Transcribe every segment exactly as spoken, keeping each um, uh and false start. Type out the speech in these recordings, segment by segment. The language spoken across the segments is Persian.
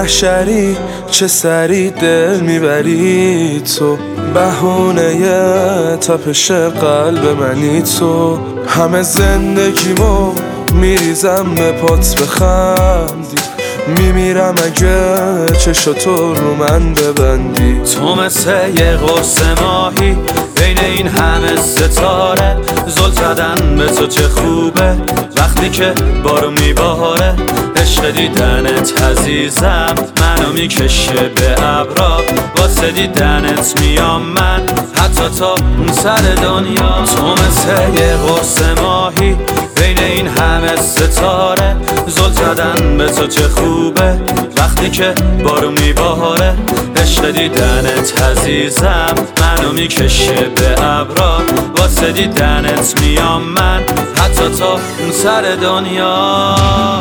محشری چه سری دل میبری تو، بهونه تپش قلب منی تو. همه زندگیمو میریزم به پات بخندی، میمیرم اگه چشاتو رو من ببندی. تو مثل یه قرص ماهی بین این همه ستاره، زل زدن به تو چه خوبه وقتی که بارو میباره. عشق دیدنت عزیزم منو میکشه به ابرا، واسه دیدنت میام من حتی تا اون سر دنیا. تو مثل یه قرص ماهی بین این همه ستاره، زل زدن به تو چه خوبه وقتی که بارو میباره. عشق دیدنت عزیزم منو میکشه به ابرا، واسه دیدنت میام من حتی تا اون سر دنیا.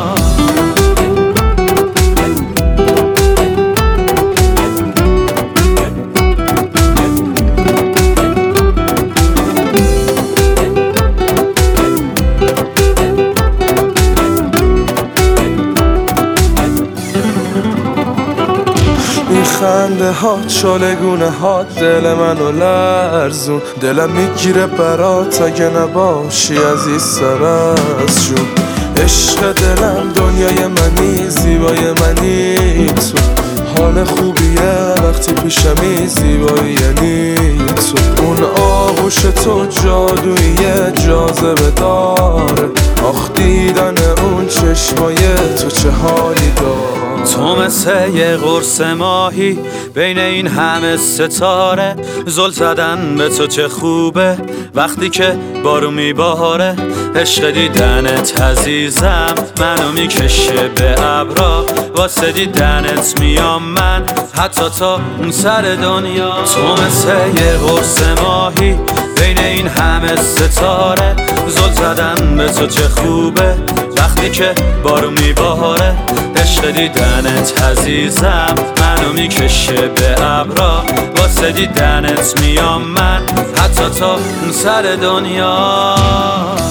خنده ها چالگونه ها دل منو لرزون، دلم میگیره برات اگه نباشی عزیزتر از جون. عشق دلم دنیای منی، زیبای منی تو، حال خوبیه وقتی پیشمی، زیبایی یعنی تو. اون آغوش تو جادویه جاذبه داره، آخ دیدن اون چشمای تو چه حالی داره. تو مثل یه قرص ماهی بین این همه ستاره، زل زدن به تو چه خوبه وقتی که بارو میباره. عشق دیدنت عزیزم منو میکشه به ابرا، واسه دیدنت میام من حتی تا اون سر دنیا. تو مثل یه قرص ماهی بین این همه ستاره، زل زدن به تو چه خوبه وقتی که بارو میباره. عشق دیدنت عزیزم منو میکشه به ابرا، واسه دیدنت میام من حتی تا اون سر دنیا.